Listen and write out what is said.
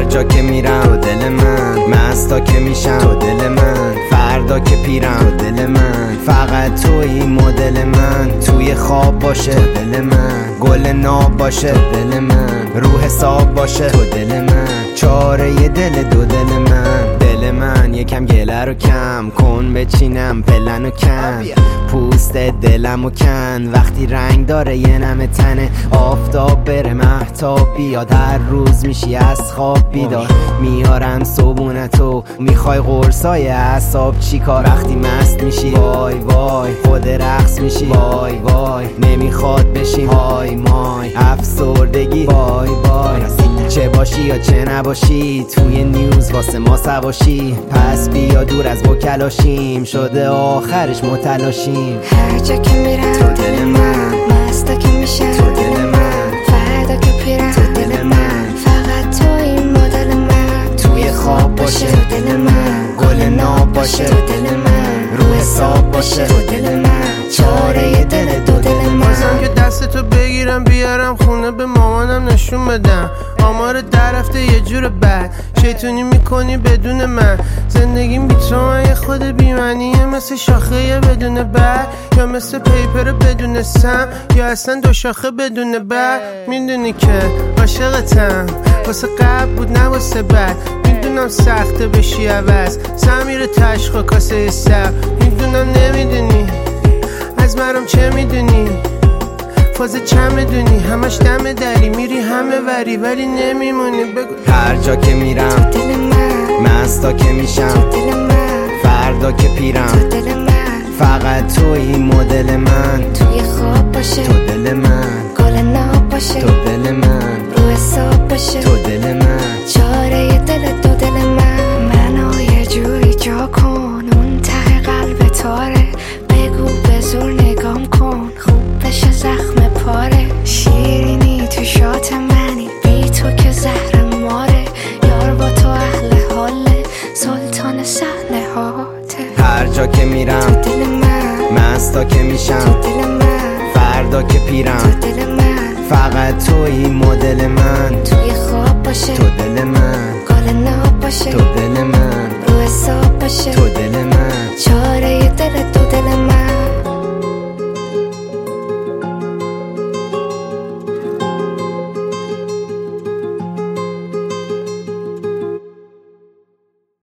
جا که میرم تو دل من، مستا که میشم تو دل من، فردا که پیرم تو دل من، فقط توی مدل من، توی خواب باشه تو دل من، گل ناب باشه تو دل من، روح حساب باشه تو دل من، چاره ی دل دو دل من. دل من یکم گله رو کم کن، بچینم پلن و کن، پوست دلم و کن، وقتی رنگ داره یه نم تنه، آفتاب بره مهتاب بیاد، هر روز میشی از خواب بیدار، میارم صبونتو، میخوای قرصای اعصاب چی کار، وقتی مست میشی وای وای خود رقص میشی وای وای، نمیخواد بشیم های مای، افسردگی وای وای، چه باشی یا چه نباشی توی نیوز واسه ما سواشی، پس بیا دور از بکلاشیم، شده آخرش متلاشیم. هر جا که میرم تو دل من، مستا که میشم تو دل من، فردا که پیرم تو دل من، فقط تو این مدل من، توی خواب باشه تو دل من، گل ناب باشه تو دل من، روح حساب باشه تو دل من، چاره ی دل دو دل من. بازم که دستتو بگیرم بیارم خونه به مامانم نشون بدم، آمار در رفته یه جور بد، شیطونی میکنی بدون من، زندگیم بی تو من یه خود بیمعنیه، مثل شاخه یه بدون بر، یا مثل پیپر بدون سم، یا اصلا دو شاخه بدون بر. میدونی که عاشقتم، واسه قبل بود نه واسه بعد، میدونم سخته بشی عوض، سمیر تشخ کاسه سر، میدونم نمیدونی از منم چه میدونی، فاز چه میدونی، همش دم دری، میری همه وری ولی نمیمونی. بگو هر جا که میرم تو دل من، مستا که میشم تو دل من، فردا که پیرم تو دل من، فقط توی مدل من، توی خواب باشه تو دل من، گل ناب باشه تو دل من، روح حساب باشه تو دل من، چاره ی دل دو دل من. منو یه جوری جا کن، اون ته قلب تاره، بگو به زور نگام کن، خوب بشه زخم پاره، شیرینی تو شات منی، بی تو که زهر ماره، یار با تو اهل حاله، سلطان صحنه هاته. هر جا که میرم تو دل من، مستا که میشم تو دل من، فردا که پیرم تو دل من، فقط توی مدل من، توی خواب باشه تو دل من، گل ناب باشه تو دل من، روح حساب باشه تو دل من، چاره